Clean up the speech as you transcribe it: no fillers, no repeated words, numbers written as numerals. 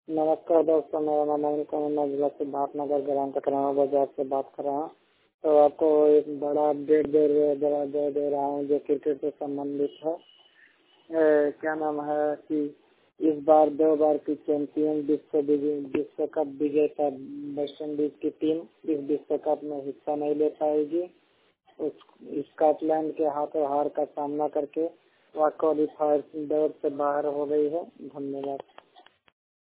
नमस्कार दोस्तों, मेरा नाम अनिल कुमार, मैं जिला सिद्धार्थनगर ग्राम ककराना बाजार से बात कर रहा हूँ। तो आपको एक बड़ा अपडेट दे रहा हूँ जो क्रिकेट से संबंधित है। क्या नाम है कि इस बार 2 बार की चैंपियन विश्व कप विजेता वेस्ट इंडीज की टीम इस विश्व कप में हिस्सा नहीं ले पाएगी। स्कॉटलैंड के हाथों हार का सामना करके वह क्वालीफायर दौर से बाहर हो गई है। धन्यवाद।